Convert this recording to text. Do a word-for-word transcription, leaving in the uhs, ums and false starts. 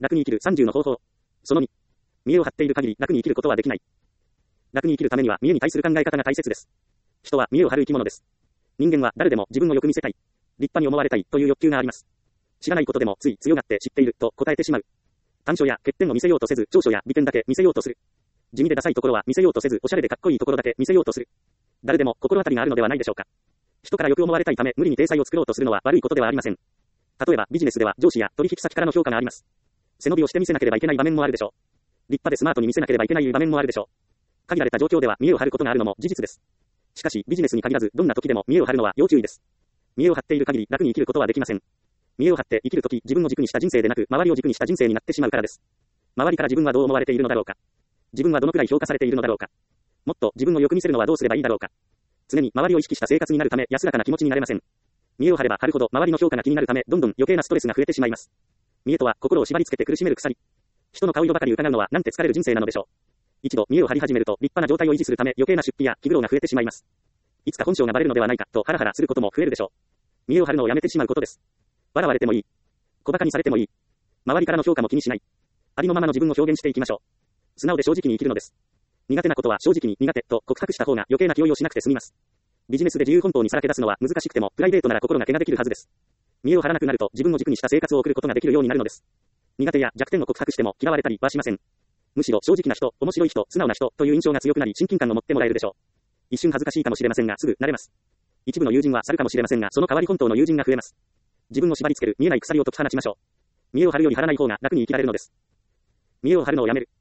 楽に生きるさんじゅうの方法。そのに。見栄を張っている限り楽に生きることはできない。楽に生きるためには見栄に対する考え方が大切です。人は見栄を張る生き物です。人間は誰でも自分をよく見せたい、立派に思われたいという欲求があります。知らないことでもつい強がって知っていると答えてしまう。短所や欠点を見せようとせず長所や利点だけ見せようとする。地味でダサいところは見せようとせずおしゃれでかっこいいところだけ見せようとする。誰でも心当たりがあるのではないでしょうか。人からよく思われたいため無理に体裁を作ろうとするのは悪いことではありません。例えばビジネスでは上司や取引先からの評価があります。背伸びをして見せなければいけない場面もあるでしょう。立派でスマートに見せなければいけない場面もあるでしょう。限られた状況では見栄を張ることがあるのも事実です。しかしビジネスに限らずどんな時でも見栄を張るのは要注意です。見栄を張っている限り楽に生きることはできません。見栄を張って生きるとき自分を軸にした人生でなく周りを軸にした人生になってしまうからです。周りから自分はどう思われているのだろうか。自分はどのくらい評価されているのだろうか。もっと自分をよく見せるのはどうすればいいだろうか。常に周りを意識した生活になるため安らかな気持ちになれません。見栄を張れば張るほど周りの評価が気になるためどんどん余計なストレスが増えてしまいます。見栄とは心を縛り付けて苦しめる鎖。人の顔色ばかり伺うのはなんて疲れる人生なのでしょう。一度見栄を張り始めると立派な状態を維持するため余計な出費や気苦労が増えてしまいます。いつか本性がバレるのではないかとハラハラすることも増えるでしょう。見栄を張るのをやめてしまうことです。笑われてもいい。小馬鹿にされてもいい。周りからの評価も気にしない。ありのままの自分を表現していきましょう。素直で正直に生きるのです。苦手なことは正直に苦手と告白した方が余計な気負いをしなくて済みます。ビジネスで自由奔放にさらけ出すのは難しくてもプライベートなら心がけができるはずです。見栄を張らなくなると自分を軸にした生活を送ることができるようになるのです。苦手や弱点を告白しても嫌われたりはしません。むしろ正直な人、面白い人、素直な人という印象が強くなり親近感を持ってもらえるでしょう。一瞬恥ずかしいかもしれませんがすぐ慣れます。一部の友人は去るかもしれませんがその代わり本当の友人が増えます。自分を縛り付ける見えない鎖を解き放ちましょう。見栄を張るより張らない方が楽に生きられるのです。見栄を張るのをやめる。